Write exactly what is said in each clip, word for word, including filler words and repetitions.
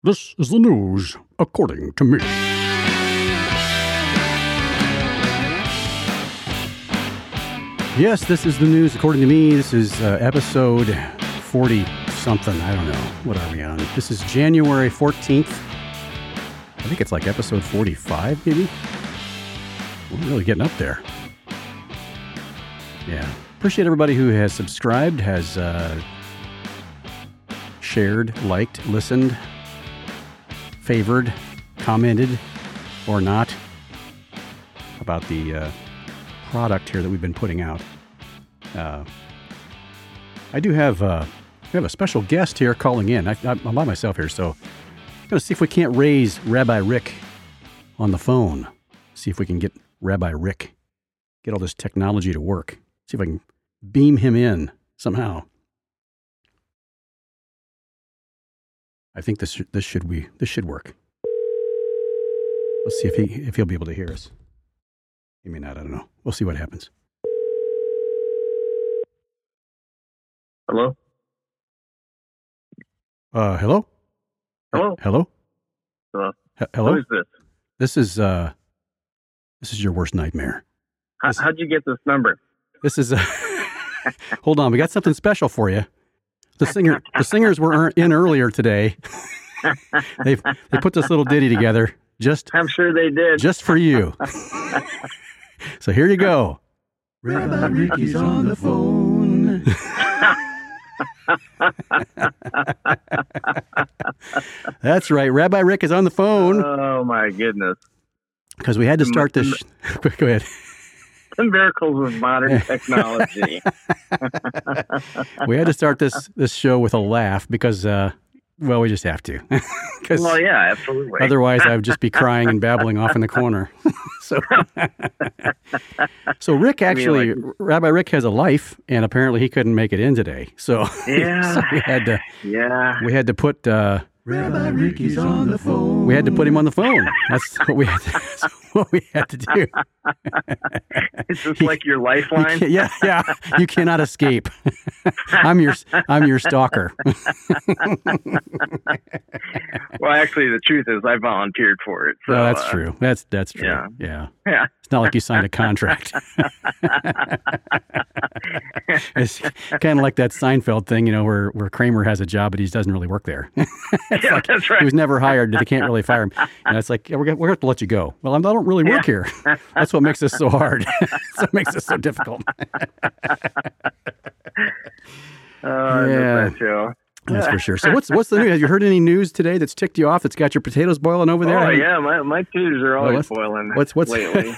This is the news according to me. Yes, this is the news according to me. This is uh, episode forty-something. I don't know. What are we on? This is January fourteenth. I think it's like episode forty-five, maybe? We're really getting up there. Yeah. Appreciate everybody who has subscribed, has uh, shared, liked, listened, favored, commented, or not about the uh, product here that we've been putting out. Uh, I do have, uh, we have a special guest here calling in. I, I'm by myself here, so I'm going to see if we can't raise Rabbi Rick on the phone. See if we can get Rabbi Rick, get all this technology to work. See if I can beam him in somehow. I think this this should we this should work. Let's see if he if he'll be able to hear us. He may not. I don't know. We'll see what happens. Hello. Uh, hello. Hello. Hello. Hello. H- hello. Who is this? This is uh, this is your worst nightmare. How, This- how'd you get this number? This is. Uh, hold on, we got something special for you. The singer, the singers were er- in earlier today. They've they put this little ditty together just I'm sure they did. just for you. So here you go. Rabbi Ricky's on the phone. That's right. Rabbi Rick is on the phone Oh my goodness! because we had to start this. Sh- go ahead. The miracles of modern technology. We had to start this this show with a laugh because, uh, well, we just have to. Because Well, yeah, absolutely. otherwise, I would just be crying and babbling off in the corner. so, so Rick actually, like- Rabbi Rick has a life, and apparently he couldn't make it in today. So, Yeah. so we had to yeah. we had to put uh, Rabbi Ricky's on the phone. We had to put him on the phone. That's what we had to, that's what we had to do. Is this like your lifeline? Yeah, yeah. You cannot escape. I'm your I'm your stalker. Well, actually, the truth is, I volunteered for it. So, No, that's uh, true. That's that's true. yeah. Yeah. Yeah. It's not like you signed a contract. It's kind of like that Seinfeld thing, you know, where, where Kramer has a job, but he doesn't really work there. It's Yeah, like that's right. He was never hired. They can't really fire him. And it's like, yeah, we're, gonna- we're going to have to let you go. Well, I don't really work here. That's what makes this so hard. That's what makes this so difficult. Uh, Yeah. That show. That's for sure. So what's what's the news? Have you heard any news today that's ticked you off, that's got your potatoes boiling over there? Oh I haven't- yeah, my my tubes are Well, always what's- boiling. What's what's lately?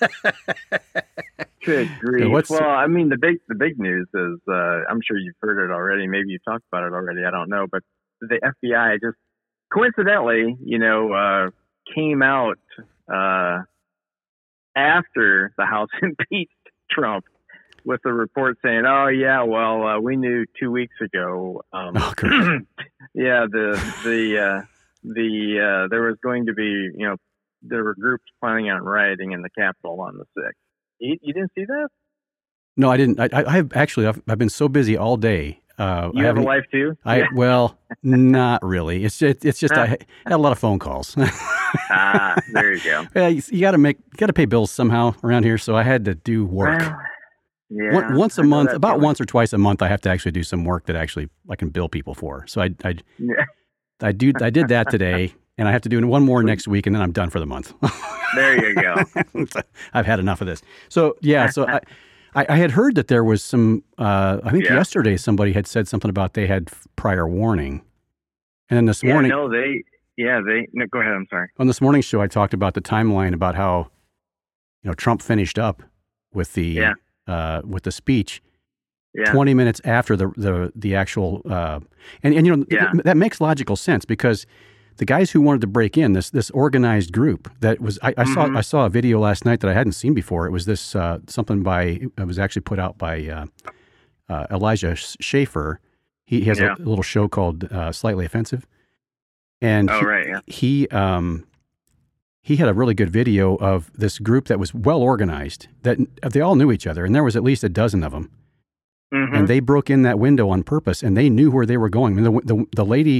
Good grief! what's- well, I mean, the big the big news is uh, I'm sure you've heard it already. Maybe you've talked about it already. I don't know, but the F B I just coincidentally, you know, uh, came out uh, after the House impeached Trump with a report saying, "Oh yeah, well, uh, we knew two weeks ago." Um, Oh, correct. yeah, the the uh, the uh, there was going to be, you know, there were groups planning on rioting in the Capitol on the sixth. You, you didn't see that? No, I didn't. I, I have actually. I've, I've been so busy all day. Uh, You I have a haven't- life too? I Yeah. well, not really. It's just, it's just I had a lot of phone calls. Ah, there you go. Yeah, you, you got to make, got to pay bills somehow around here. So I had to do work. Well, yeah. One, once a I know month, that about feeling. once or twice a month, I have to actually do some work that actually I can bill people for. So I, I, Yeah, I do, I did that today, and I have to do one more next week, and then I'm done for the month. there you go. I've had enough of this. So yeah, so I, I, I had heard that there was some. Uh, I think Yeah. yesterday somebody had said something about they had prior warning, and then this Yeah, morning no, they. Yeah, they. No, go ahead. I'm sorry. on this morning's show, I talked about the timeline about how, you know, Trump finished up with the Yeah. uh, with the speech. Yeah. twenty minutes after the the the actual uh, and and you know Yeah. th- that makes logical sense because the guys who wanted to break in this this organized group that was I, I saw Mhm. I saw a video last night that I hadn't seen before. It was this uh, something by it was actually put out by uh, uh, Elijah Schaefer. He, he has Yeah. a little show called uh, Slightly Offensive, and Oh he, right. Yeah. he um he had a really good video of this group that was well organized that they all knew each other, and there was at least a dozen of them. Mhm. And they broke in that window on purpose, and they knew where they were going. I mean, the, the the lady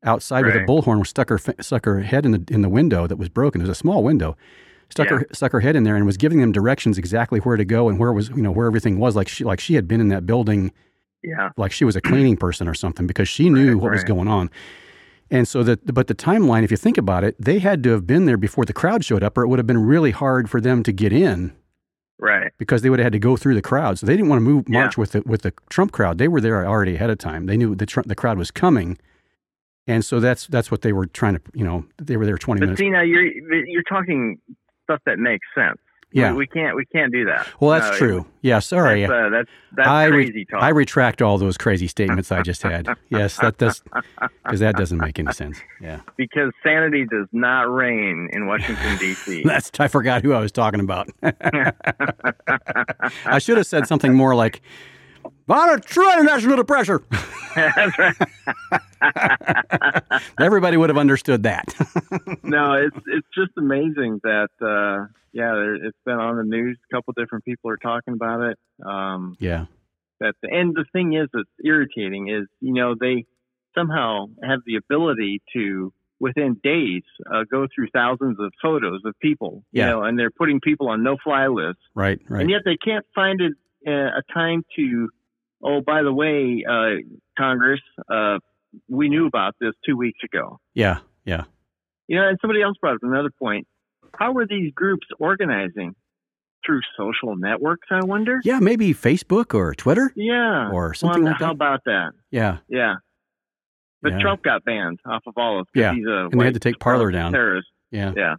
outside right. with a bullhorn, stuck her stuck her head in the in the window that was broken. It was a small window. Stuck yeah. her stuck her head in there and was giving them directions exactly where to go and where was you know where everything was. Like she like she had been in that building. Yeah. Like she was a cleaning person or something because she knew right, what right. was going on. And so that, but the timeline, if you think about it, they had to have been there before the crowd showed up, or it would have been really hard for them to get in. Right. Because they would have had to go through the crowd. So they didn't want to move march yeah. with the with the Trump crowd. They were there already ahead of time. They knew the Trump, the crowd was coming. And so that's that's what they were trying to, you know, they were there twenty but minutes. See, now you're you're talking stuff that makes sense. Yeah, we, we can't we can't do that. Well, that's no, true. It, yeah, sorry. That's uh, that's, that's I re- crazy talk. I retract all those crazy statements I just had. Yes, that does because that doesn't make any sense. Yeah, because sanity does not reign in Washington D C That's I forgot who I was talking about. I should have said something more like, "On a true international pressure." That's right. Everybody would have understood that. No, it's it's just amazing that uh, yeah, there, it's been on the news. A couple different people are talking about it. Um, yeah. That and the thing is, that's irritating is you know they somehow have the ability to within days uh, go through thousands of photos of people. You Yeah. know, and they're putting people on no-fly lists. Right. Right. And yet they can't find a, a time to. Oh, by the way, uh, Congress, uh, we knew about this two weeks ago. Yeah, yeah. You know, and somebody else brought up another point. How are these groups organizing? Through social networks, I wonder? Yeah, maybe Facebook or Twitter. Yeah. Or something well, like that. How about that? Yeah. Yeah. But yeah. Trump got banned off of all of Yeah, he's a and they had to take Parler down. Terrorist. Yeah. Yeah.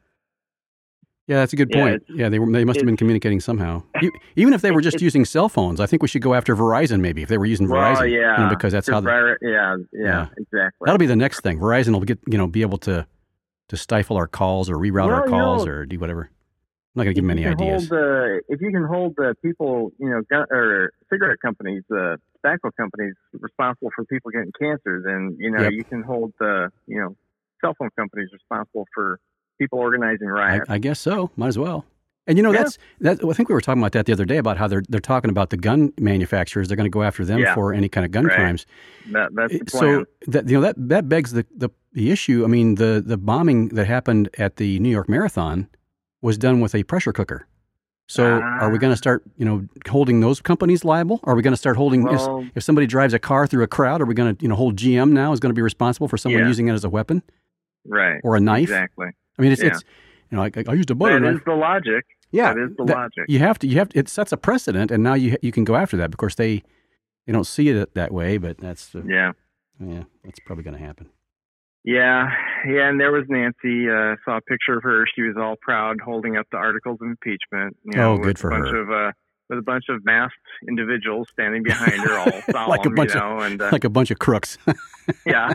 Yeah, that's a good Yeah, point. Yeah, they were. They must have been communicating somehow. E- Even if they were just using cell phones, I think we should go after Verizon. Maybe if they were using Verizon, well, yeah, you know, because that's how. They, yeah, yeah, Yeah. exactly. that'll be the next thing. Verizon will get you know be able to to stifle our calls or reroute Well, our you calls know, or do whatever. I'm not going to give them any you can ideas. Hold, uh, if you can hold the people, you know, gun, or cigarette companies, uh, tobacco companies responsible for people getting cancer, then you know Yep. you can hold the, you know, cell phone companies responsible for people organizing I, riots. I guess so. Might as well. And you know Yeah. that's that. I think we were talking about that the other day about how they're they're talking about the gun manufacturers. They're going to go after them Yeah. for any kind of gun Right. crimes. That, that's the plan. So that you know that that begs the, the the issue. I mean, the the bombing that happened at the New York Marathon was done with a pressure cooker. So Ah. are we going to start, you know, holding those companies liable? Are we going to start holding Well- if, if somebody drives a car through a crowd? Are we going to, you know, hold G M now is going to be responsible for someone Yeah. using it as a weapon right. or a knife? Exactly. I mean, it's Yeah. it's you know, I, I used a butter That knife. is the logic. Yeah, That is the that- logic. You have to, you have to, it sets a precedent, and now you you can go after that because they they don't see it that way, but that's uh, Yeah. yeah, that's probably going to happen. Yeah, yeah, and there was Nancy. Uh, saw a picture of her. She was all proud, holding up the articles of impeachment. You know, Oh, good with for a bunch her. Of, uh, with a bunch of masked individuals standing behind her, all solemn, Like a bunch you of- know, and uh, Like a bunch of crooks. yeah.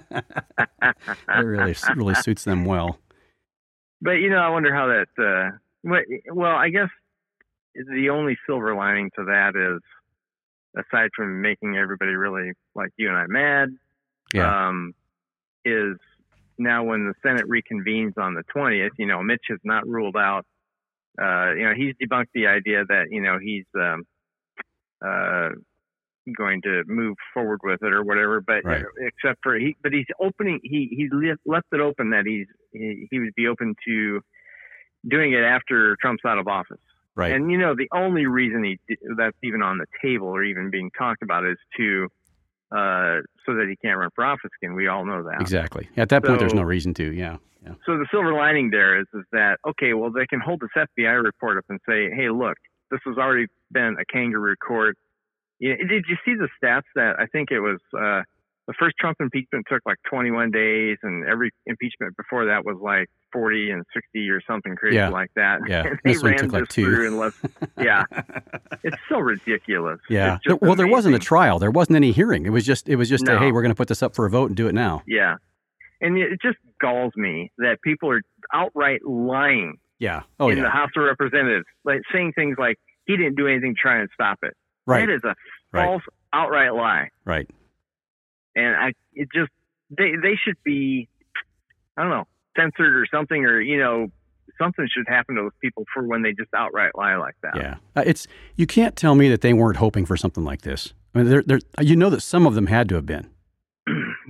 It really really suits them well. But you know, I wonder how that. Uh, what- well, I guess the only silver lining to that is, aside from making everybody really like you and I mad, Yeah, um, is now when the Senate reconvenes on the twentieth, you know, Mitch has not ruled out, uh, you know, he's debunked the idea that, you know, he's um, uh, going to move forward with it or whatever, but Right. except for he, but he's opening, he, he's left, left it open that he's, he, he would be open to doing it after Trump's out of office. right. And, you know, the only reason he that's even on the table or even being talked about is to, uh, so that he can't run for office again. We all know that. Exactly. At that point, there's So- no reason to. Yeah, yeah. So the silver lining there is, is that, okay, well, they can hold this F B I report up and say, hey, look, this has already been a kangaroo court. You know, did you see the stats that I think it was uh, the first Trump impeachment took like twenty-one days, and every impeachment before that was like forty and sixty or something crazy Yeah. like that. Yeah. And they This one ran took like this two. through in less, yeah. It's so ridiculous. Yeah. It's just Well, there wasn't a amazing. trial. There wasn't any hearing. It was just it was just a, No. hey, we're going to put this up for a vote and do it now. Yeah. And it just galls me that people are outright lying Yeah. Oh in yeah. the House of Representatives, like saying things like he didn't do anything to try and stop it. Right. That is a Right. false, outright lie. Right. And I, it just they they should be, I don't know, censored or something, or you know, something should happen to those people for when they just outright lie like that. Yeah. Uh, it's you can't tell me that they weren't hoping for something like this. I mean, they're, they're, you know that some of them had to have been.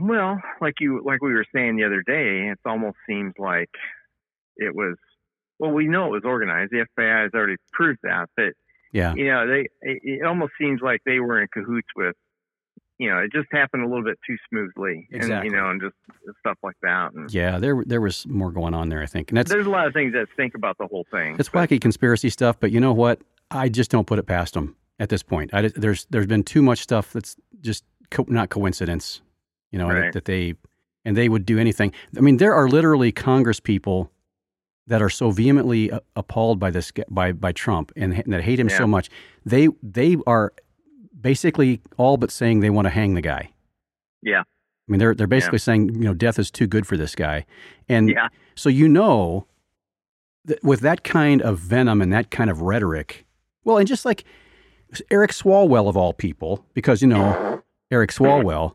Well, like you, like we were saying the other day, it almost seems like it was. Well, we know it was organized. The F B I has already proved that. But Yeah. you know, they it, it almost seems like they were in cahoots with. You know, it just happened a little bit too smoothly, Exactly. and you know, and just stuff like that. And Yeah, there there was more going on there, I think, and that's there's a lot of things that think about the whole thing. it's but- wacky conspiracy stuff. But you know what? I just don't put it past them at this point. I, there's there's been too much stuff that's just co- not coincidence. You know Right. that, that they and they would do anything. I mean, there are literally Congress people that are so vehemently uh, appalled by this by by Trump and, and that hate him Yeah. so much. They they are basically all but saying they want to hang the guy. Yeah. I mean, they're they're basically saying, you know, death is too good for this guy. And Yeah. so, you know, that with that kind of venom and that kind of rhetoric, well, and just like Eric Swalwell of all people, because, you know, Eric Swalwell,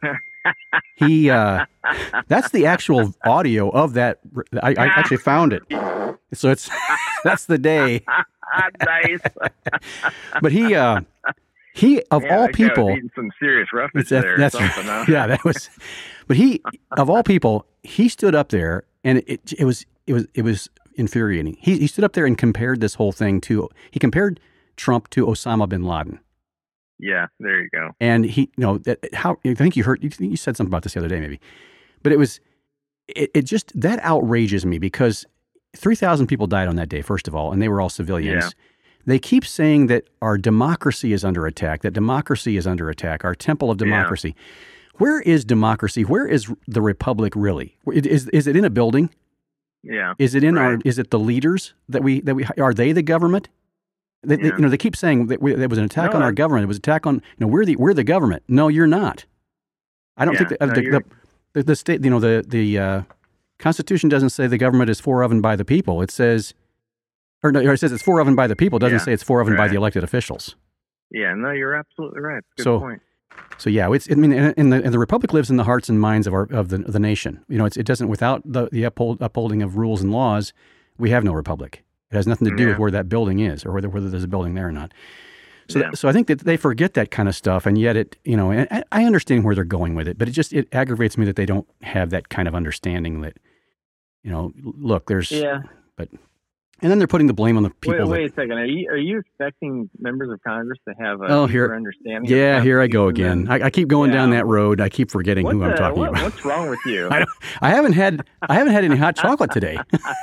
he, uh, that's the actual audio of that. I, I actually found it. So it's, that's the day. Nice. But he, uh, he, of Yeah, all that guy was people, eating some serious roughage That's, there. that's or something, huh? yeah, that was. But he, of all people, he stood up there, and it it was it was it was infuriating. He he stood up there and compared this whole thing to he compared Trump to Osama bin Laden, Yeah, there you go. and he you know that how I think you heard you, you said something about this the other day maybe, but it was it, it just that outrages me because three thousand people died on that day first of all, and they were all civilians. Yeah. They keep saying that our democracy is under attack, that democracy is under attack, our temple of democracy. Where is democracy? Where is the republic really? Is is it in a building? Yeah. Is it in our? Right. Is it the leaders that we that we are they the government? They, they- Yeah. you know, they keep saying that we, there was an attack No, on our I- government. It was an attack on you know we're the we're the government. No, you're not. I don't Yeah, think that, no, the, you're- the, the the state you know the the uh, Constitution doesn't say the government is for of and by the people. It says. Or no, it says it's for of and by the people. It doesn't Yeah, say it's for of and by right. the elected officials. Yeah, no, you're absolutely right. Good So- point. So yeah, it's. I mean, and and the, and the republic lives in the hearts and minds of our of the, of the nation. You know, it's, it doesn't without the the uphold, upholding of rules and laws, we have no republic. It has nothing to do Yeah. with where that building is or whether whether there's a building there or not. So Yeah. so I think that they forget that kind of stuff, and yet it you know, and I, I understand where they're going with it, but it just it aggravates me that they don't have that kind of understanding that, you know, look, there's Yeah. but. And then they're putting the blame on the people. Wait, that- wait a second. Are you are you expecting members of Congress to have a Oh, deeper here- understanding? yeah, of here I go Constitution again. than- I, I keep going down Yeah. that road. I keep forgetting What who I'm the- talking what- about. What's wrong with you? I, don't, I haven't had I haven't had any hot chocolate today.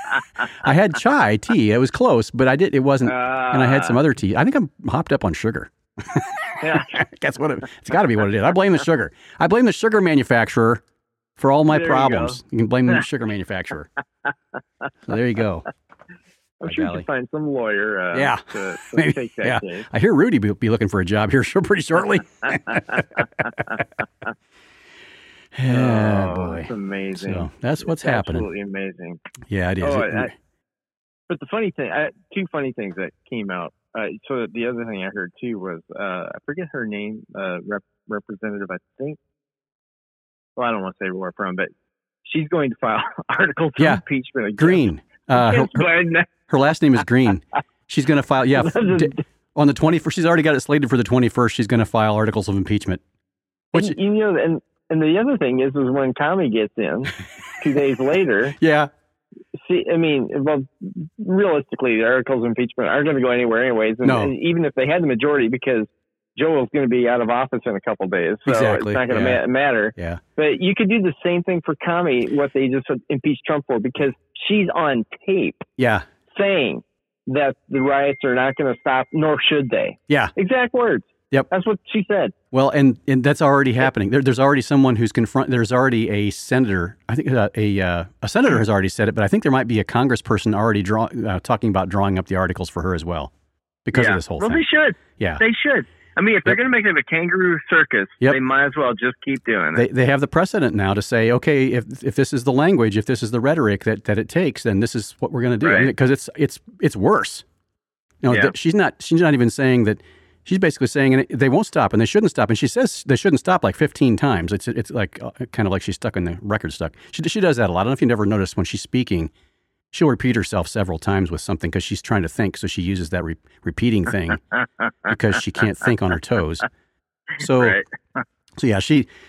I had chai tea. It was close, but I did it wasn't. and I had some other tea. I think I'm hopped up on sugar. Yeah. That's what it, it's got to be what it is. I blame the sugar. I blame the sugar manufacturer for all my There you problems. You, can blame the sugar manufacturer. So there you go. I'm By sure you golly. can find some lawyer uh, Yeah. to, to Maybe, take that yeah. case. I hear Rudy will be looking for a job here sure pretty shortly. Yeah, oh, boy. it's amazing. So that's what's It's happening. Absolutely amazing. Yeah, it is. Oh, It- I- But the funny thing, I, two funny things that came out. Uh, so the other thing I heard too was uh, I forget her name, uh, rep, representative. I think. Well, I don't want to say where from, but she's going to file articles of Yeah. impeachment against Green. Uh, her, against her, Biden. her last name is Green. She's going to file. Yeah, f- d- on the twenty-first. She's already got it slated for the twenty-first. She's going to file articles of impeachment. Which, And, you know, and and the other thing is, is when Tommy gets in two days later. yeah, See, I mean, well, realistically, the articles of impeachment aren't going to go anywhere anyways. And, No. and even if they had the majority, because Joel's going to be out of office in a couple days, so Exactly, it's not going to yeah. ma- matter. yeah. But you could do the same thing for Kami, what they just impeached Trump for, because she's on tape Yeah, saying that the riots are not going to stop, nor should they. yeah. Exact words. Yep. That's what she said. Well, and, and that's already happening. There, there's already someone who's confront. There's already a senator. I think uh, a uh, a senator has already said it, but I think there might be a congressperson already draw, uh, talking about drawing up the articles for her as well because yeah. of this whole well, thing. they should. Yeah, They should. I mean, if they're Yep. going to make it a kangaroo circus, Yep. they might as well just keep doing it. they they have the precedent now to say, okay, if if this is the language, if this is the rhetoric that, that it takes, then this is what we're going to do. Right. Because it's it's it's worse. You know, Yeah. th- she's not she's not even saying that. She's basically saying and they won't stop and they shouldn't stop. And she says they shouldn't stop like fifteen times. It's it's like uh, kind of like she's stuck in the record stuck. She she does that a lot. I don't know if you never noticed when she's speaking, she'll repeat herself several times with something because she's trying to think. So she uses that re- repeating thing because she can't think on her toes. So Right. so yeah, she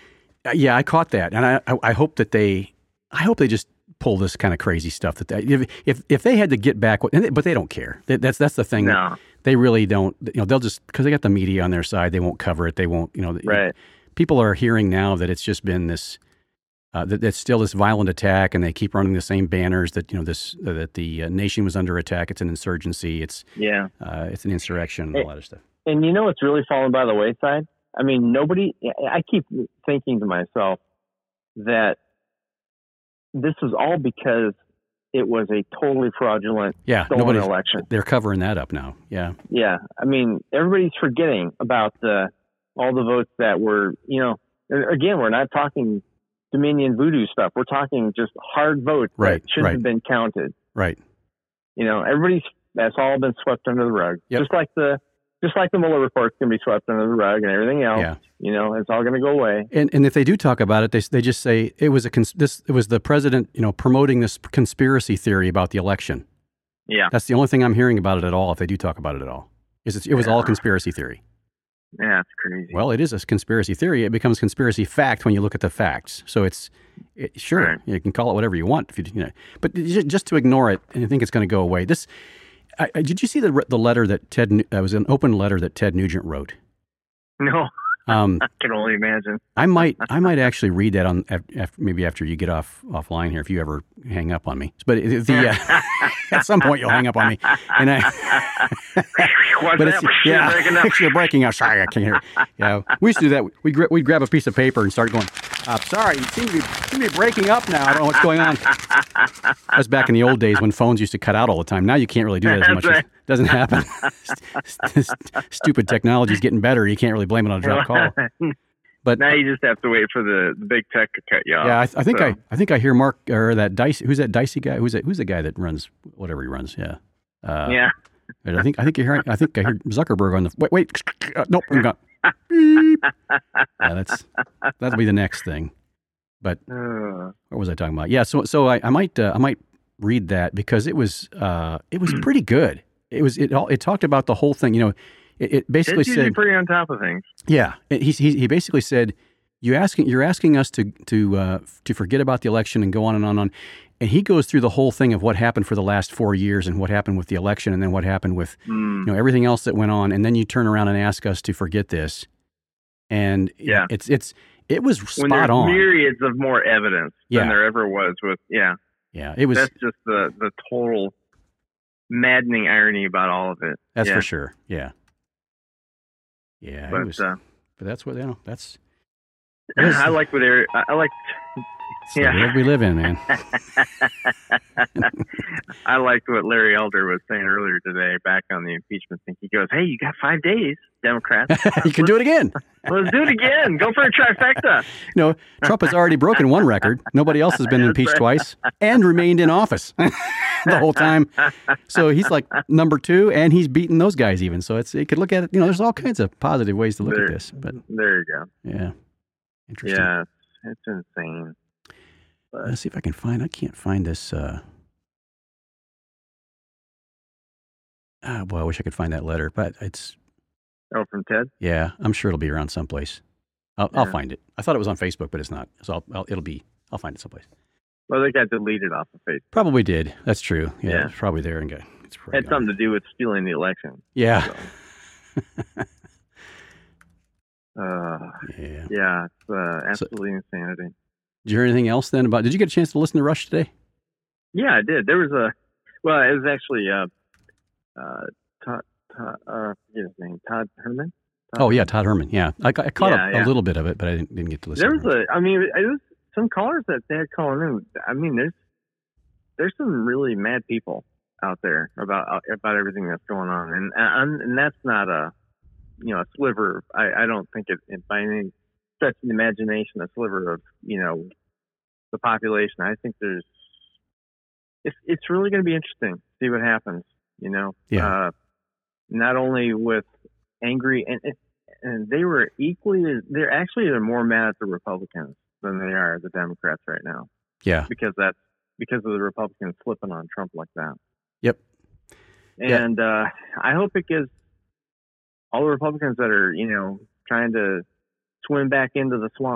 Yeah, I caught that, and I, I, I hope that they, I hope they just pull this kind of crazy stuff. That they, if if if they had to get back, but they don't care. That's that's the thing. No. They really don't. You know, they'll just because they got the media on their side. They won't cover it. They won't. You know, right. People are hearing now that it's just been this. Uh, that it's still this violent attack, and they keep running the same banners that you know this uh, that the uh, nation was under attack. It's an insurgency. It's yeah. Uh, it's an insurrection. And and, a lot of stuff. And you know what's really fallen by the wayside? I mean, nobody. I keep thinking to myself that this is all because it was a totally fraudulent yeah, stolen election. They're covering that up now. Yeah. Yeah. I mean, everybody's forgetting about the all the votes that were. You know, again, we're not talking Dominion voodoo stuff. We're talking just hard votes right, that shouldn't right. have been counted. Right. You know, everybody's that's all been swept under the rug. Yep. Just like the just like the Mueller report's going to be swept under the rug and everything else. Yeah. You know, it's all going to go away. And and if they do talk about it, they they just say it was a cons- this it was the president, you know, promoting this conspiracy theory about the election. Yeah. That's the only thing I'm hearing about it at all. If they do talk about it at all, is it, it was yeah. all conspiracy theory. Yeah, it's crazy. Well, it is a conspiracy theory. It becomes conspiracy fact when you look at the facts. So it's it, sure right. you can call it whatever you want, if you, you know, but just to ignore it and think it's going to go away. This, I, did you see the the letter that Ted? Uh, was an open letter that Ted Nugent wrote. No, um, I can only imagine. I might I might actually read that on after, maybe after you get off offline here if you ever hang up on me. But the uh, at some point you'll hang up on me, and I. but it's yeah, you're breaking up. Sorry, I can't hear. Yeah, we used to do that. We gra- we'd grab a piece of paper and start going. Uh, sorry, you seem to be seem to be breaking up now. I don't know what's going on. That was back in the old days when phones used to cut out all the time. Now you can't really do that as much. Right. It doesn't happen. Stupid technology is getting better. You can't really blame it on a drop call. But now you just have to wait for the, the big tech to cut you off. Yeah, I, I think so. I I think I hear Mark or that Dicey. Who's that Dicey guy? Who's that? Who's the guy that runs whatever he runs? Yeah. Uh, yeah. I think I think you hear I think I heard Zuckerberg on the wait wait uh, nope I'm not. Beep. Yeah, that's that'll be the next thing. But uh, what was I talking about? Yeah, so so I, I might uh, I might read that because it was uh, it was pretty good. It was it all it talked about the whole thing. You know, it, it basically it's usually said pretty on top of things. Yeah, he he he basically said you asking you're asking us to to uh, to forget about the election and go on and on and on. And he goes through the whole thing of what happened for the last four years and what happened with the election and then what happened with mm. you know everything else that went on. And then you turn around and ask us to forget this. And yeah, it's it's it was when spot on. Myriads of more evidence yeah. than there ever was with yeah yeah it was. That's just the the total maddening irony about all of it. That's yeah. for sure. Yeah. Yeah. But, it was, uh, but that's what you know. That's. I like what they're. I like. It's yeah. the world we live in, man. I liked what Larry Elder was saying earlier today back on the impeachment thing. He goes, hey, you got five days, Democrats. You can do it again. Let's do it again. Go for a trifecta. You know, Trump has already broken one record. Nobody else has been impeached right. twice and remained in office the whole time. So he's like number two, and he's beaten those guys even. So it's you could look at it. You know, there's all kinds of positive ways to look there, at this. But there you go. Yeah. Interesting. Yeah, it's insane. But let's see if I can find. I can't find this. Uh, ah, boy, I wish I could find that letter, but it's. Oh, from Ted? Yeah, I'm sure it'll be around someplace. I'll, yeah. I'll find it. I thought it was on Facebook, but it's not. So I'll, I'll, it'll be. I'll find it someplace. Well, they got deleted off of Facebook. Probably did. That's true. Yeah, yeah. It's probably there and got. It's had gone. something to do with stealing the election. Yeah. So. uh, yeah. Yeah. It's uh, absolutely so, insanity. Did you hear anything else then about? Did you get a chance to listen to Rush today? Yeah, I did. There was a. Well, it was actually uh, uh, Todd. Todd uh, his name Todd Herman. Todd oh yeah, Todd Herman. Yeah, I, I caught yeah, a, yeah. a little bit of it, but I didn't, didn't get to listen. There to was it. a. I mean, it was some callers that they had calling in. I mean, there's there's some really mad people out there about about everything that's going on, and and, and that's not a you know a sliver. I, I don't think it, it by any stretch of the imagination a sliver of you know the population. I think there's it's it's really going to be interesting to see what happens. You know, yeah. Uh, not only with angry and and they were equally they're actually they're more mad at the Republicans than they are the Democrats right now. Yeah, because that's because of the Republicans flipping on Trump like that. Yep. And yeah. uh, I hope it gives all the Republicans that are you know trying to swim back into the swamp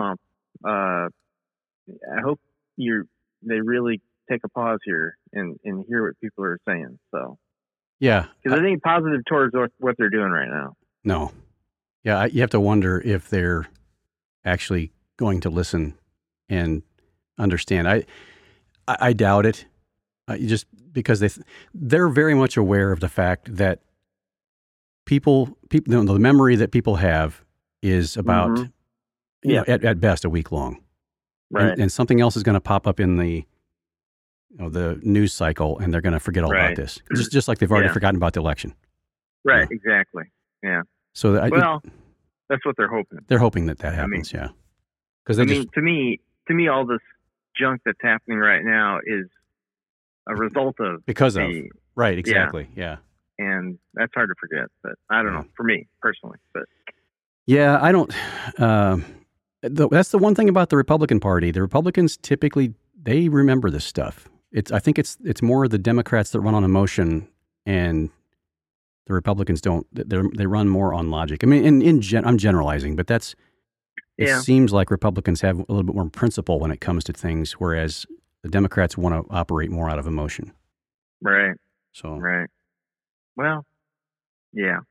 uh, I hope you they really take a pause here and, and hear what people are saying. So, yeah, because I think positive towards what, what they're doing right now. No, yeah, I, you have to wonder if they're actually going to listen and understand. I I, I doubt it. Uh, just because they they're very much aware of the fact that people people you know, the memory that people have is about Mm-hmm. you Yeah. know, at, at best a week long, Right. and, and something else is going to pop up in the you know the news cycle, and they're going to forget all Right. about this. Just just like they've already Yeah. forgotten about the election. Right. Yeah. Exactly. Yeah. So that, Well, that's what they're hoping. they're hoping that that I mean- happens. yeah, because they I just mean, to me, to me, all this junk that's happening right now is a result of because of the, right exactly yeah. and that's hard to forget. But I don't Yeah. know, for me personally. But Yeah, I don't. Um, the, that's the one thing about the Republican Party. The Republicans typically they remember this stuff. It's I think it's it's more the Democrats that run on emotion, and the Republicans don't. They they run more on logic. I mean, in in gen, I'm generalizing, but that's. It Yeah. seems like Republicans have a little bit more principle when it comes to things, whereas the Democrats want to operate more out of emotion. right, So right. Well, yeah.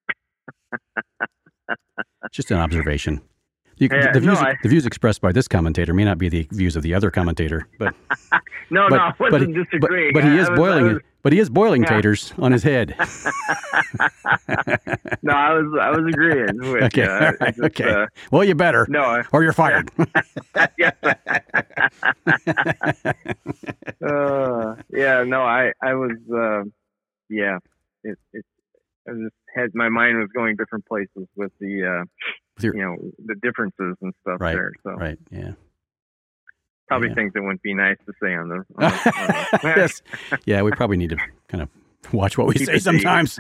just an observation. You, Yeah, the, views, no, I- the views expressed by this commentator may not be the views of the other commentator, but No, but, no, I but, wasn't he- disagreeing. but, but he I- is I was- boiling I was- it. But he is boiling Yeah. taters on his head. No, I was, I was agreeing with Okay, you. all I right, just, okay. uh, Well, you better, no, I- or you're fired. yeah. uh, yeah, no, I, I was, uh, yeah, it, it, I just had my mind was going different places with the, uh, With your- you know, the differences and stuff Right, there. So right? Yeah. probably Yeah. things that wouldn't be nice to say on the. On the, on the Yes. Yeah, we probably need to kind of watch what we Keep say it deep. sometimes.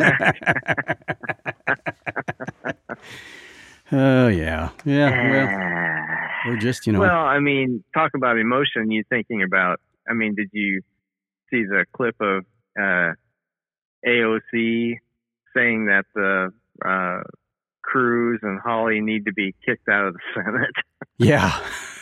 Oh yeah, yeah. Well, we're just you know. Well, I mean, talk about emotion. You thinking about? I mean, did you see the clip of uh, A O C saying that the uh, Cruz and Hawley need to be kicked out of the Senate? yeah.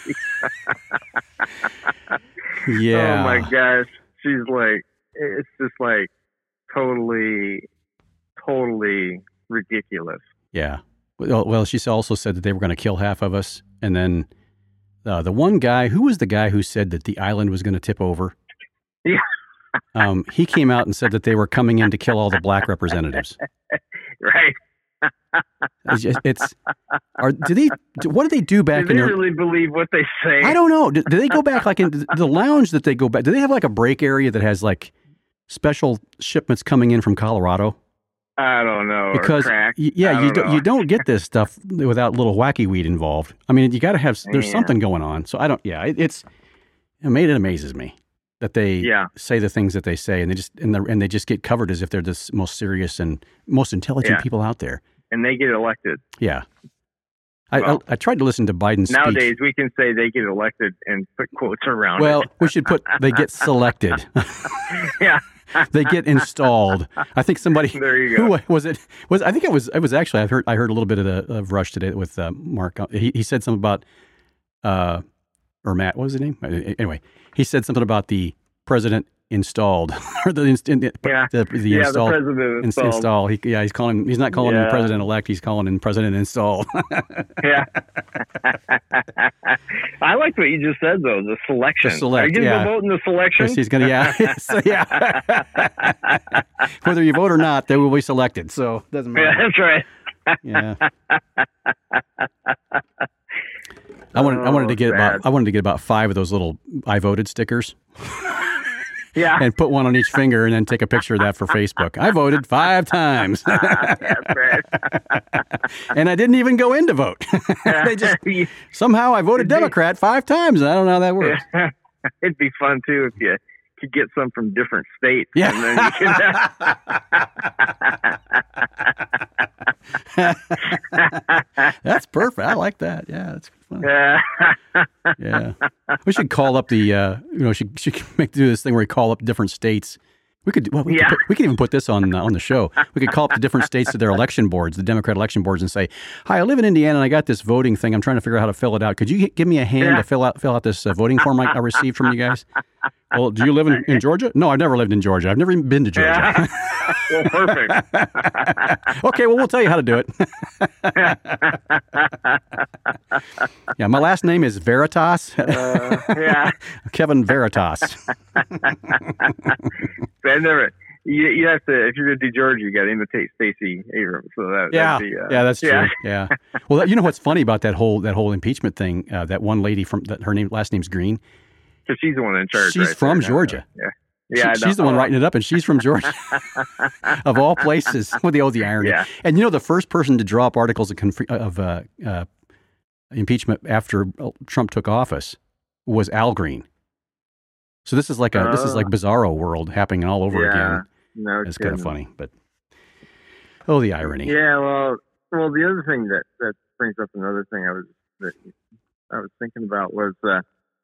yeah. Oh my gosh, she's like, it's just like totally, totally ridiculous. Yeah. Well, well, she also said that they were going to kill half of us, and then uh, the one guy, who was the guy who said that the island was going to tip over? Yeah. um, he came out and said that they were coming in to kill all the black representatives. Right. It's, just, it's are do they? Do, what do they do back Do in they their? really believe what they say? I don't know. Do, do they go back like in the lounge that they go back? Do they have like a break area that has like special shipments coming in from Colorado? I don't know. Because or crack. y- yeah, I you don't don't, know. you don't get this stuff without little wacky weed involved. I mean, you got to have there's Yeah. something going on. So I don't. Yeah, it, it's it made it amazes me that they Yeah. say the things that they say, and they just and, the, and they just get covered as if they're the most serious and most intelligent Yeah. people out there. And they get elected. Yeah. I, Well, I, I tried to listen to Biden's speech. Nowadays, we can say they get elected and put quotes around Well, it. we should put they get selected. Yeah. They get installed. I think somebody There you go. who was it was I think it was it was actually I heard I heard a little bit of the of Rush today with uh, Mark. He he said something about uh or Matt, what was his name? Anyway, he said something about the president installed or the inst- in, Yeah. the, the Yeah, the installed president ins- installed. install. He, yeah, he's calling him, he's not calling him Yeah. president elect. He's calling him president installed. Yeah. I liked what you just said, though. The selection. The select, Are you going to yeah. go vote in the selection? He's gonna yeah so, yeah. Whether you vote or not, they will be selected. So it doesn't Yeah, matter. that's right. Yeah. I wanted I wanted to Oh, get sad. about I wanted to get about five of those little I voted stickers Yeah. and put one on each finger and then take a picture of that for Facebook. I voted five times. That's right. And I didn't even go in to vote. They just somehow I voted Democrat five times. I don't know how that works. It'd be fun, too, if you could get some from different states. Yeah. And then you could, That's perfect. I like that. Yeah, that's funny. uh, Yeah, we should call up the. Uh, you know, should should make do this thing where we call up different states We could well, we, Yeah. could put, we could even put this on uh, on the show. We could call up the different states to their election boards, the Democrat election boards, and say, "Hi, I live in Indiana, and I got this voting thing. I'm trying to figure out how to fill it out. Could you give me a hand Yeah. to fill out fill out this uh, voting form I, I received from you guys?" Well, do you live in, in Georgia? No, I've never lived in Georgia. I've never even been to Georgia. Yeah. Well, perfect. Okay, well, we'll tell you how to do it. Yeah, my last name is Veritas. Uh, yeah. Kevin Veritas. I never. You, you have to, if you're going to do Georgia, you got to imitate Stacey Abrams. So that, Yeah, that'd be, uh, yeah, that's true. yeah. Yeah. Well, that- you know what's funny about that whole that whole impeachment thing? Uh, that one lady from that her name last name's Green. Because she's the one in charge. She's right from there. Georgia. Yeah. Yeah, She- I she's the know. one writing it up, and she's from Georgia, of all places. With the oh, the irony. Yeah. And you know, the first person to draw up articles of, conf- of uh, uh, impeachment after Trump took office was Al Green. So this is like a this is like Oh. Bizarro world happening all over Yeah. again. No, It's kind of kidding. funny, but oh, the irony. Yeah, well, well, the other thing that, that brings up another thing I was that I was thinking about was uh,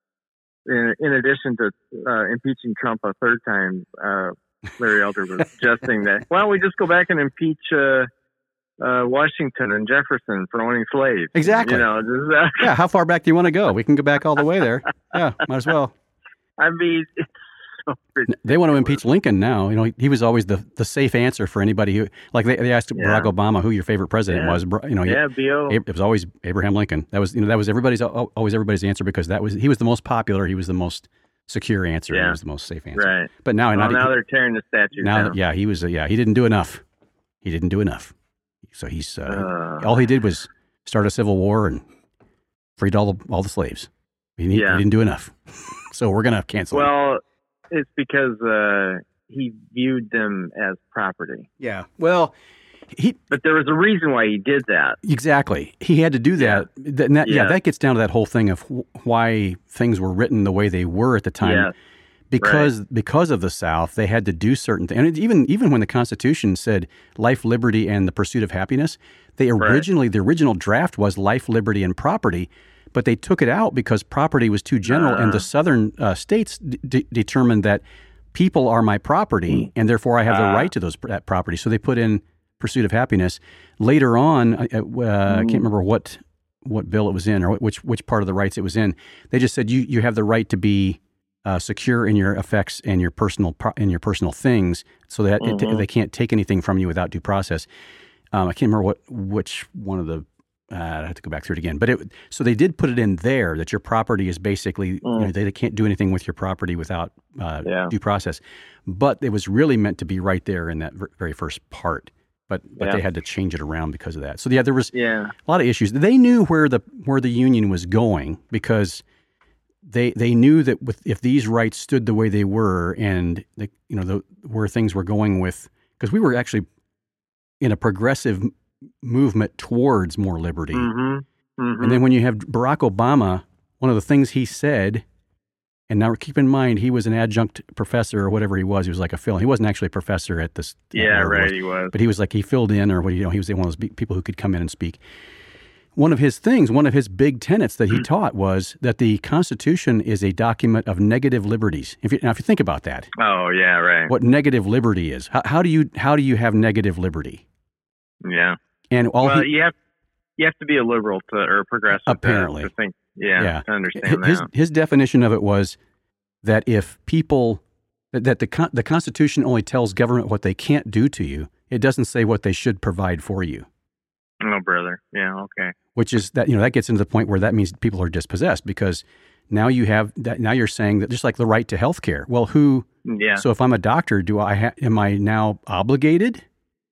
in, in addition to uh, impeaching Trump a third time, uh, Larry Elder was suggesting that why don't we just go back and impeach uh, uh, Washington and Jefferson for owning slaves? Exactly. You know, just, uh, Yeah, how far back do you want to go? We can go back all the way there. Yeah, might as well. I mean, it's so ridiculous. They want to impeach Lincoln now. You know, he, he was always the, the safe answer for anybody who, like they, they asked Yeah. Barack Obama who your favorite president Yeah. was. Br- You know, he- Yeah, B O. Ab- it was always Abraham Lincoln. That was, you know, that was everybody's al- always everybody's answer because that was he was the most popular. He was the most secure answer. He Yeah. was the most safe answer. Right. But now, Well, not, now they're tearing the statue now, down. yeah, he was, uh, yeah, he didn't do enough. He didn't do enough. So he's uh, Uh, all he did was start a civil war and freed all the, all the slaves. He, he Yeah. didn't do enough. So we're gonna cancel. him. Well, it's because uh, he viewed them as property. Yeah. Well, he But there was a reason why he did that. exactly. He had to do that. That- and that- yeah. Yeah. that gets down to that whole thing of wh- why things were written the way they were at the time. Yeah. Because because of the South, they had to do certain things. And it, even even when the Constitution said life, liberty, and the pursuit of happiness, they originally the original draft was life, liberty, and property. But they took it out because property was too general, and the southern uh, states d- d- determined that people are my property, and therefore I have the Ah. right to those that property. So they put in pursuit of happiness. Later on, I, uh, I can't remember what what bill it was in or which which part of the rights it was in. They just said you you have the right to be uh, secure in your effects and your personal pro- in your personal things, so that it, Mhm. they can't take anything from you without due process. Um, I can't remember what which one of the. Uh, I have to go back through it again, but it so they did put it in there that your property is basically you know, they, they can't do anything with your property without uh, Yeah. due process. But it was really meant to be right there in that ver- very first part. But but Yeah. they had to change it around because of that. So yeah, there was Yeah. a lot of issues. They knew where the where the union was going because they they knew that with if these rights stood the way they were and the, you know the where things were going with because we were actually in a progressive m- movement towards more liberty. Mm-hmm. Mm-hmm. And then when you have Barack Obama, one of the things he said, and now keep in mind he was an adjunct professor or whatever he was. He was like a fill. He wasn't actually a professor at this. yeah, whatever it right. was. He was. But he was like he filled in, or what you know, he was one of those be- people who could come in and speak. One of his things, one of his big tenets that he Mm-hmm. taught was that the Constitution is a document of negative liberties. If you, now, if you think about that, Oh, yeah, right. what negative liberty is, how, how do you how do you have negative liberty? Yeah. And all well, he, you have you have to be a liberal to or a progressive to- Apparently. to, think. Yeah, Yeah. to understand his that. his definition of it was that if people that, that the con, the Constitution only tells government what they can't do to you, it doesn't say what they should provide for you. Oh, brother. Yeah. Okay. Which is that you know that gets into the point where that means people are dispossessed because now you have that now you're saying that just like the right to health care. Well, who Yeah. so if I'm a doctor, do I ha- am I now obligated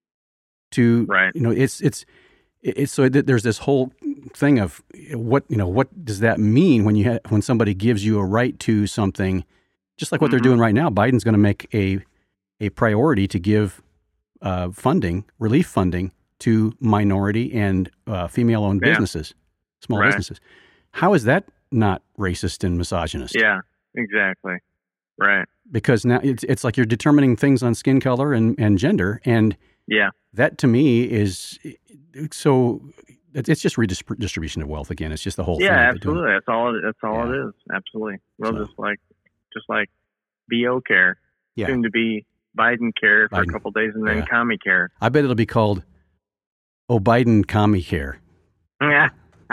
to Right. you know it's it's it's so that there's this whole thing of what you know what does that mean when you ha- when somebody gives you a right to something just like what they're Mhm. doing right now. Biden's going to make a a priority to give uh, funding relief funding to minority and uh, female owned Yeah. businesses, small Right. businesses. How is that not racist and misogynist? Yeah. Exactly. Right. Because now it's it's like you're determining things on skin color and, and gender, and Yeah. that to me is so. It's it's just redistribution of wealth again. It's just the whole thing. Yeah. that they're doing. Absolutely. That's all. It, that's all Yeah. it is. Absolutely. Well, So- just like just like B O care, Yeah. soon to be Biden Care for Biden. a couple days, and then Yeah. Commie Care. I bet it'll be called Oh Biden Commie Care. Yeah.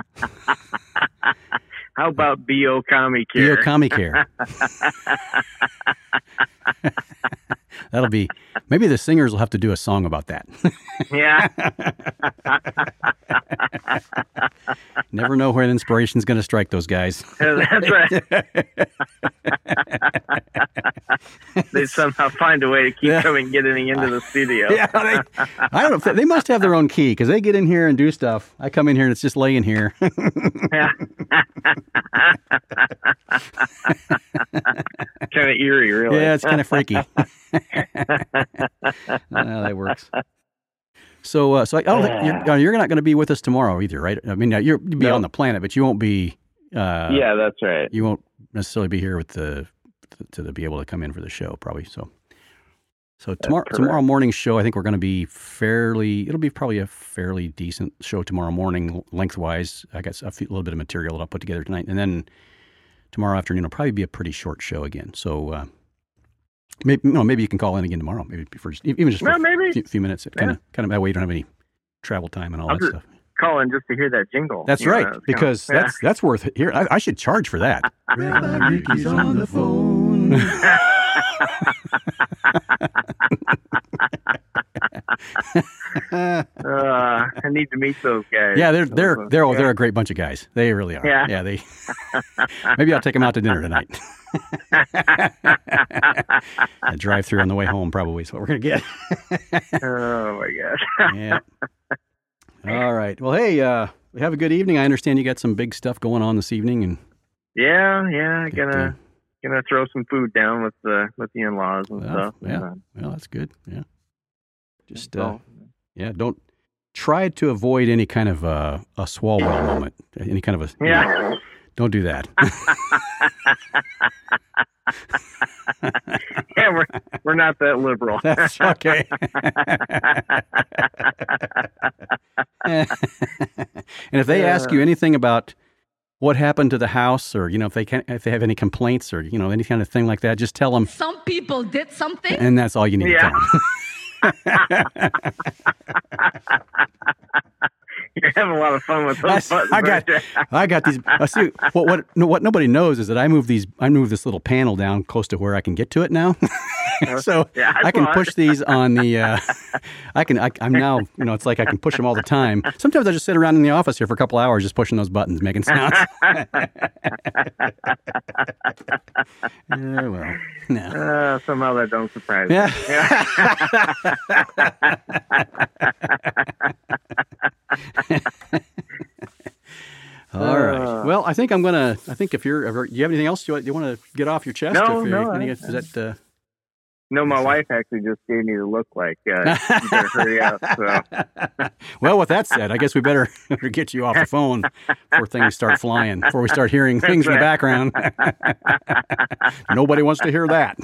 How about B O Commie Care? B O Commie Care. That'll be, maybe the singers will have to do a song about that. Yeah. Never know where the inspiration's going to strike those guys. That's right. They somehow find a way to keep Yeah. coming, getting into the studio. Yeah, they, I don't know. If they, they must have their own key because they get in here and do stuff. I come in here and it's just laying here. Yeah. Kind of eerie, really. Yeah, it's kind of freaky. No, that works. So, uh, so I, I don't think you're, uh, you're not going to be with us tomorrow either, right? I mean, you're, you'll be No. on the planet, but you won't be. Uh, Yeah, that's right. You won't necessarily be here with the to, to be able to come in for the show, probably. So, so tomorrow correct. tomorrow morning's show, I think we're going to be fairly. It'll be probably a fairly decent show tomorrow morning, lengthwise. I got a few, little bit of material that I'll put together tonight, and then tomorrow afternoon will probably be a pretty short show again. So. Uh, Maybe, no, maybe you can call in again tomorrow. Maybe for just, even just for Well, maybe. a few, few minutes. Kind of, kind of that way you don't have any travel time and all I'll that just stuff. call in just to hear that jingle. That's You know, right, it's because kinda, that's that's worth it. Here, I, I should charge for that. Rabbi Ricky's on the phone. uh, I need to meet those guys. Yeah, they're they're Those, they're yeah. they're a great bunch of guys. They really are. Yeah. yeah they. Maybe I'll take them out to dinner tonight. A drive through on the way home probably is what we're gonna get. Oh my gosh. Yeah. All right. Well, hey, uh, have a good evening. I understand you got some big stuff going on this evening, and Yeah, yeah. Good, Gonna uh, gonna throw some food down with the with the in laws and well, stuff. yeah. And, uh, Well, that's good. Yeah. Just uh, so, yeah, don't try to avoid any kind of uh, a Swalwell moment. Any kind of a yeah. Don't do that. Yeah, we're we're not that liberal. That's okay. And if they ask you anything about what happened to the house, or you know, if they can, if they have any complaints, or you know, any kind of thing like that, just tell them. Some people did something. And that's all you need Yeah. to tell them. You're having a lot of fun with those buttons. I got, aren't you? I got these. I see what what no, what nobody knows is that I move these. I move this little panel down close to where I can get to it now, so Yeah, I I can saw it. push these on the. Uh, I can. I, I'm now. You know, it's like I can push them all the time. Sometimes I just sit around in the office here for a couple hours just pushing those buttons, making sounds. Yeah, well, no. Uh, somehow that don't surprise Yeah. me. All right. Uh, Well, I think I'm gonna. I think if you're ever, you have anything else you, you want to get off your chest? No, if you're- no, any- I- Is that? Uh, No, my wife actually just gave me the look like, uh, you better hurry up. So, Well, with that said, I guess we better better get you off the phone before things start flying, before we start hearing things in the background. Nobody wants to hear that.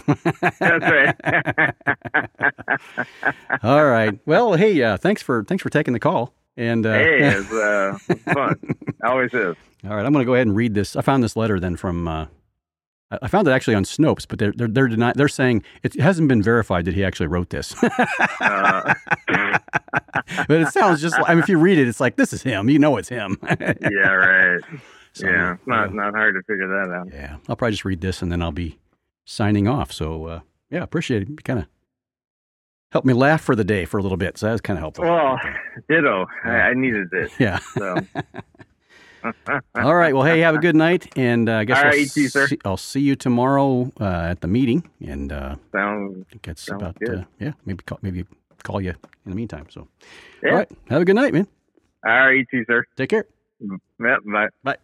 that's right. All right. Well, hey, uh, thanks for thanks for taking the call. And uh, Hey, it's, uh, it's fun. Always is. all right, I'm going to go ahead and read this. I found this letter then from. Uh, I I found it actually on Snopes, but they're they're they're, deny- they're saying it hasn't been verified that he actually wrote this. Uh, But it sounds just like, I mean, if you read it, it's like, this is him. You know it's him. yeah, right. So, yeah, it's not, uh, not hard to figure that out. Yeah, I'll probably just read this and then I'll be signing off. So, uh, yeah, appreciate it. Kind of helped me laugh for the day for a little bit. So that was kind of helpful. Well, ditto. I, I needed it. Yeah. So, All right. Well, hey, have a good night. And uh, I guess All I'll, right, you too, sir. see, I'll see you tomorrow uh, at the meeting. And uh, sounds, I think that's Sounds about, good. uh, yeah, maybe call, maybe call you in the meantime. So, yeah. all right. Have a good night, man. All right, you too, sir. Take care. Yep, bye. Bye.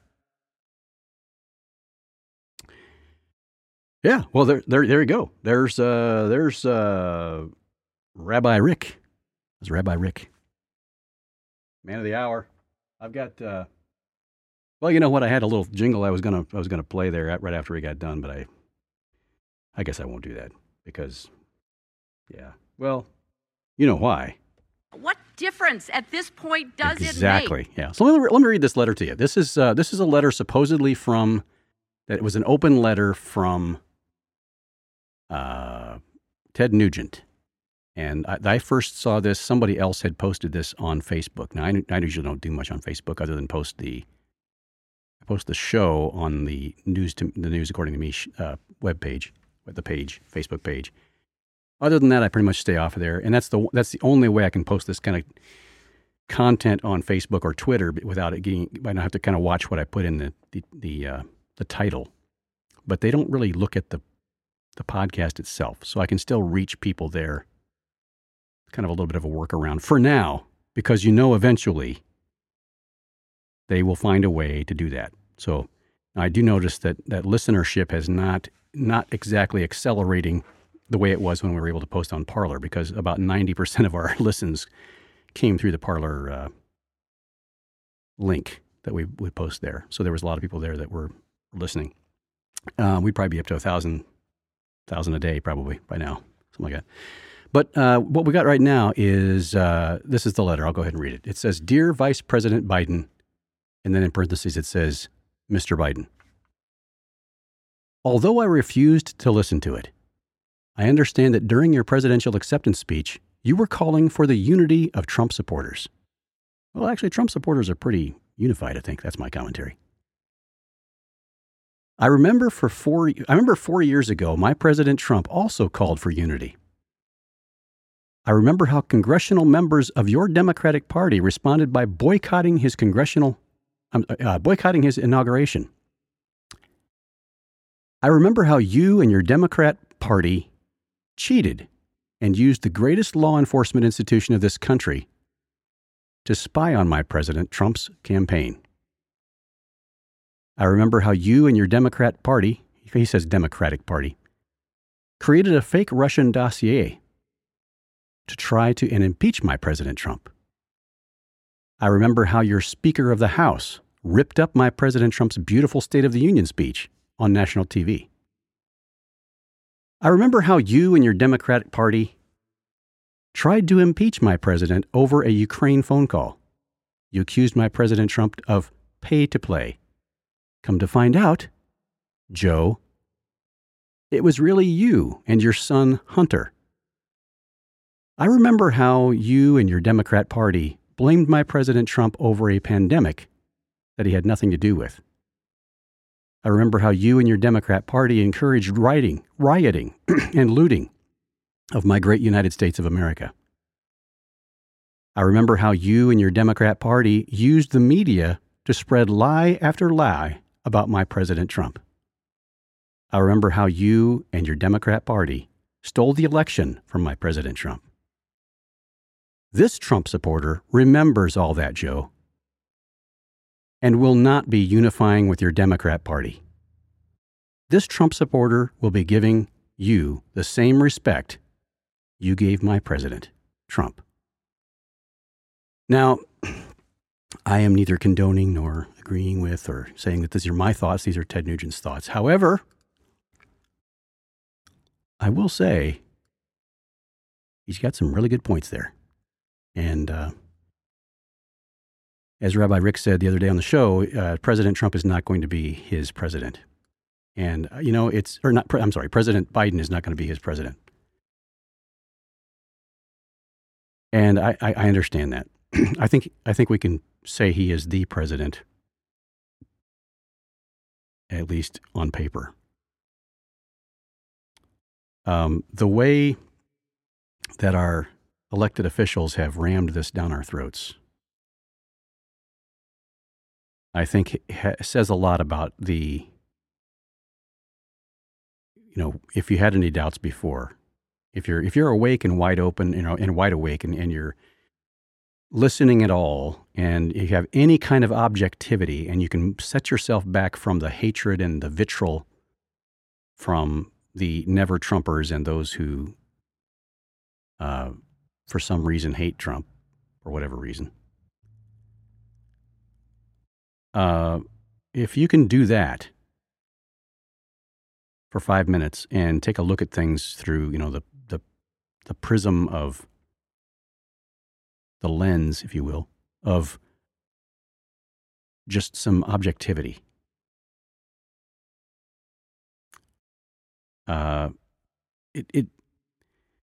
Yeah, well, there, there, there you go. There's, uh, there's uh, Rabbi Rick. There's Rabbi Rick, man of the hour. I've got. Uh, well, you know what? I had a little jingle I was gonna, I was gonna play there at, right after we got done, but I, I guess I won't do that because, yeah. Well, you know why? What difference at this point does it make? Exactly. Yeah. So let me, let me read this letter to you. This is uh, this is a letter supposedly from that it was an open letter from uh, Ted Nugent. And I, I first saw this, somebody else had posted this on Facebook. Now, I, I usually don't do much on Facebook other than post the I post the show on the News to, the News According to Me uh, webpage, the page, Facebook page. Other than that, I pretty much stay off of there. And that's the that's the only way I can post this kind of content on Facebook or Twitter without it getting, I don't have to kind of watch what I put in the the the, uh, the title. But they don't really look at the the podcast itself, so I can still reach people there. Kind of a little bit of a workaround for now, because you know eventually they will find a way to do that. So I do notice that that listenership has not not exactly accelerating the way it was when we were able to post on Parler, because about ninety percent of our listens came through the Parler uh, link that we would post there. So there was a lot of people there that were listening. Uh, we'd probably be up to a thousand, thousand a day probably by now, something like that. But uh, what we got right now is, uh, this is the letter. I'll go ahead and read it. It says, Dear Vice President Biden, and then in parentheses it says, Mister Biden. Although I refused to listen to it, I understand that during your presidential acceptance speech, you were calling for the unity of Trump supporters. Well, actually, Trump supporters are pretty unified, I think. That's my commentary. I remember for four, I remember four years ago, my President Trump also called for unity. I remember how congressional members of your Democratic Party responded by boycotting his congressional, uh, boycotting his inauguration. I remember how you and your Democrat Party cheated and used the greatest law enforcement institution of this country to spy on my President Trump's campaign. I remember how you and your Democrat Party, he says Democratic Party, created a fake Russian dossier to try to and impeach my President Trump. I remember how your Speaker of the House ripped up my President Trump's beautiful State of the Union speech on national T V. I remember how you and your Democratic Party tried to impeach my president over a Ukraine phone call. You accused my President Trump of pay to play. Come to find out, Joe, it was really you and your son, Hunter. I remember how you and your Democrat Party blamed my President Trump over a pandemic that he had nothing to do with. I remember how you and your Democrat Party encouraged rioting, rioting and looting of my great United States of America. I remember how you and your Democrat Party used the media to spread lie after lie about my President Trump. I remember how you and your Democrat Party stole the election from my President Trump. This Trump supporter remembers all that, Joe, and will not be unifying with your Democrat Party. This Trump supporter will be giving you the same respect you gave my President, Trump. Now, I am neither condoning nor agreeing with or saying that these are my thoughts. These are Ted Nugent's thoughts. However, I will say he's got some really good points there. And uh, as Rabbi Rick said the other day on the show, uh, President Trump is not going to be his president. And, uh, you know, it's, or not, I'm sorry, President Biden is not going to be his president. And I, I, I understand that. I think, I think we can say he is the president, at least on paper. Um, the way that our elected officials have rammed this down our throats, I think it ha- says a lot about the, you know, if you had any doubts before, if you're if you're awake and wide open, you know, and wide awake, and, and you're listening at all, and you have any kind of objectivity, and you can set yourself back from the hatred and the vitriol from the never Trumpers and those who, uh, for some reason, hate Trump, for whatever reason. Uh, if you can do that for five minutes and take a look at things through, you know, the the, the prism of the lens, if you will, of just some objectivity. Uh, it, it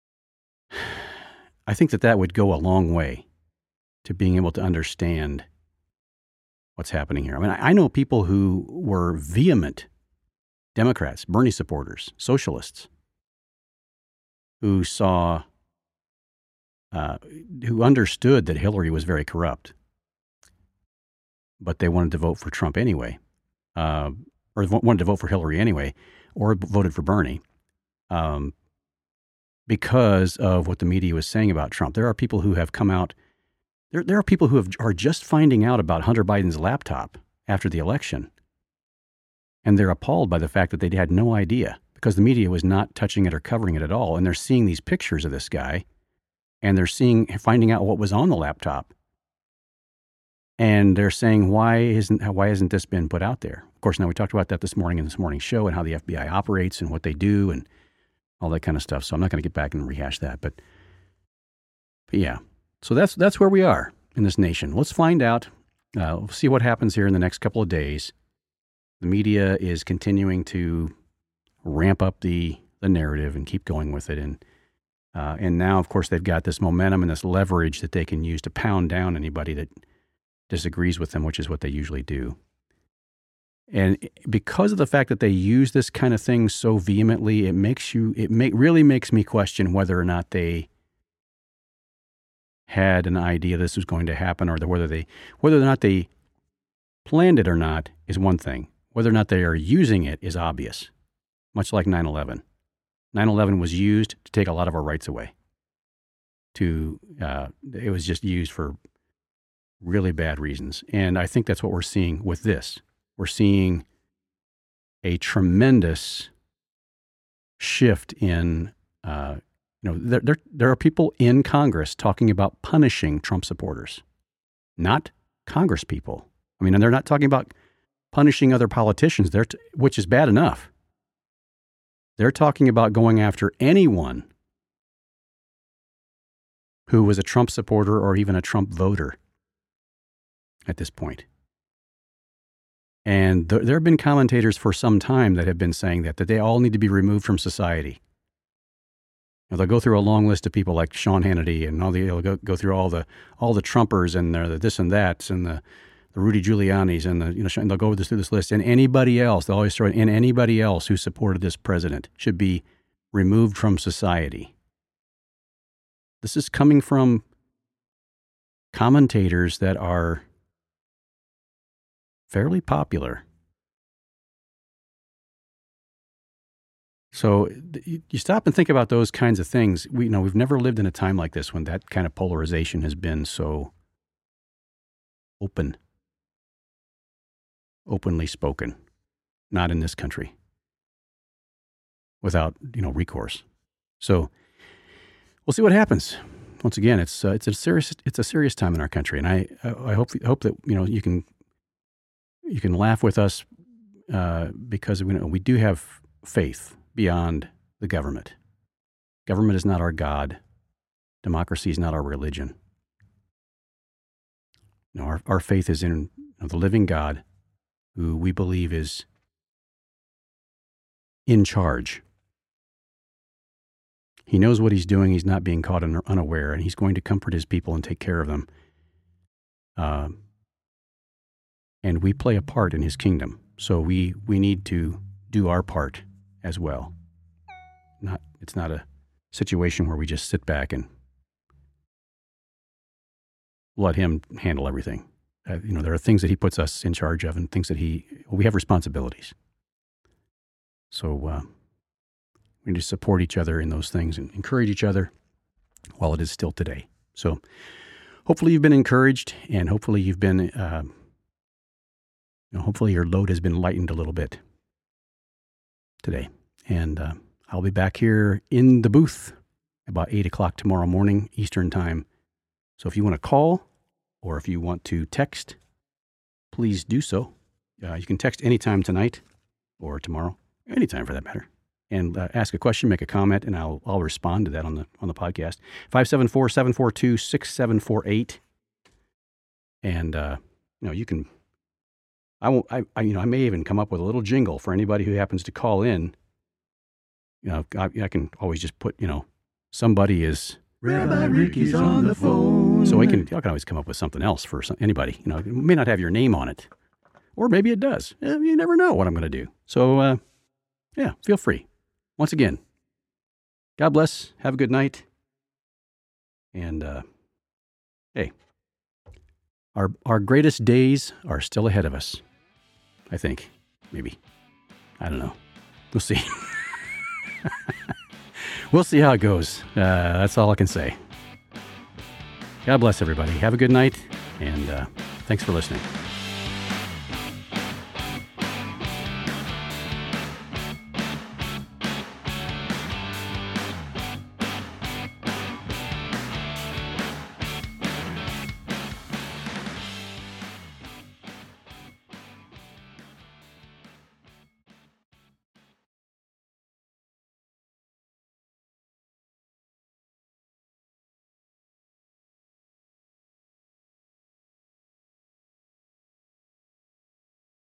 I think that that would go a long way to being able to understand what's happening here. I mean, I, I know people who were vehement Democrats, Bernie supporters, socialists, who saw, uh, who understood that Hillary was very corrupt, but they wanted to vote for Trump anyway, uh, or wanted to vote for Hillary anyway, or voted for Bernie, um, because of what the media was saying about Trump. There are people who have come out. There, there are people who have, are just finding out about Hunter Biden's laptop after the election, and they're appalled by the fact that they had no idea because the media was not touching it or covering it at all. And they're seeing these pictures of this guy, and they're seeing, finding out what was on the laptop, and they're saying, why isn't why hasn't this been put out there? Of course, now we talked about that this morning in this morning's show and how the F B I operates and what they do and all that kind of stuff. So I'm not going to get back and rehash that, but, but yeah. So that's that's where we are in this nation. Let's find out. Uh, we'll see what happens here in the next couple of days. The media is continuing to ramp up the the narrative and keep going with it, and uh, and now, of course, they've got this momentum and this leverage that they can use to pound down anybody that disagrees with them, which is what they usually do. And because of the fact that they use this kind of thing so vehemently, it makes you it make really makes me question whether or not they had an idea this was going to happen, or the, whether they, whether or not they planned it or not is one thing. Whether or not they are using it is obvious, much like nine eleven. nine eleven was used to take a lot of our rights away. To uh, it was just used for really bad reasons, and I think that's what we're seeing with this. We're seeing a tremendous shift in. Uh, You know, there, there there are people in Congress talking about punishing Trump supporters, not Congress people. I mean, and they're not talking about punishing other politicians, they're t- which is bad enough. They're talking about going after anyone who was a Trump supporter or even a Trump voter at this point. And th- there have been commentators for some time that have been saying that, that they all need to be removed from society. Now, they'll go through a long list of people like Sean Hannity, and all the they'll go, go through all the all the Trumpers and the this and that, and the, the Rudy Giuliani's, and the you know and they'll go through this list, and anybody else they'll always throw in anybody else who supported this president should be removed from society. This is coming from commentators that are fairly popular. So you stop and think about those kinds of things. We you know we've never lived in a time like this when that kind of polarization has been so open, openly spoken. Not in this country, without you know recourse. So we'll see what happens. Once again, it's uh, it's a serious it's a serious time in our country, and I I hope hope that you know you can you can laugh with us uh, because we know we do have faith beyond the government. Government is not our God. Democracy is not our religion. No, our, our faith is in the living God, who we believe is in charge. He knows what he's doing. He's not being caught unaware, and he's going to comfort his people and take care of them. Uh, and we play a part in his kingdom. So we, we need to do our part as well. Not, it's not a situation where we just sit back and let him handle everything. Uh, you know, there are things that he puts us in charge of, and things that he, well, we have responsibilities. So uh, we need to support each other in those things and encourage each other while it is still today. So hopefully you've been encouraged, and hopefully you've been, uh, you know, hopefully your load has been lightened a little bit today. And uh, I'll be back here in the booth about eight o'clock tomorrow morning, Eastern time. So if you want to call or if you want to text, please do so. Uh, you can text anytime tonight or tomorrow, anytime for that matter, and uh, ask a question, make a comment, and I'll I'll respond to that on the on the podcast. five seven four, seven four two, six seven four eight. And uh, you know, you can I won't. I, I, you know, I may even come up with a little jingle for anybody who happens to call in. You know, I, I can always just put, you know, somebody is Rabbi Ricky's on the phone. So I can, I can always come up with something else for some, anybody. You know, it may not have your name on it. Or maybe it does. Eh, You never know what I'm going to do. So, uh, yeah, feel free. Once again, God bless. Have a good night. And, uh, hey, our our greatest days are still ahead of us. I think. Maybe. I don't know. We'll see. We'll see how it goes. Uh, that's all I can say. God bless everybody. Have a good night. And uh, thanks for listening.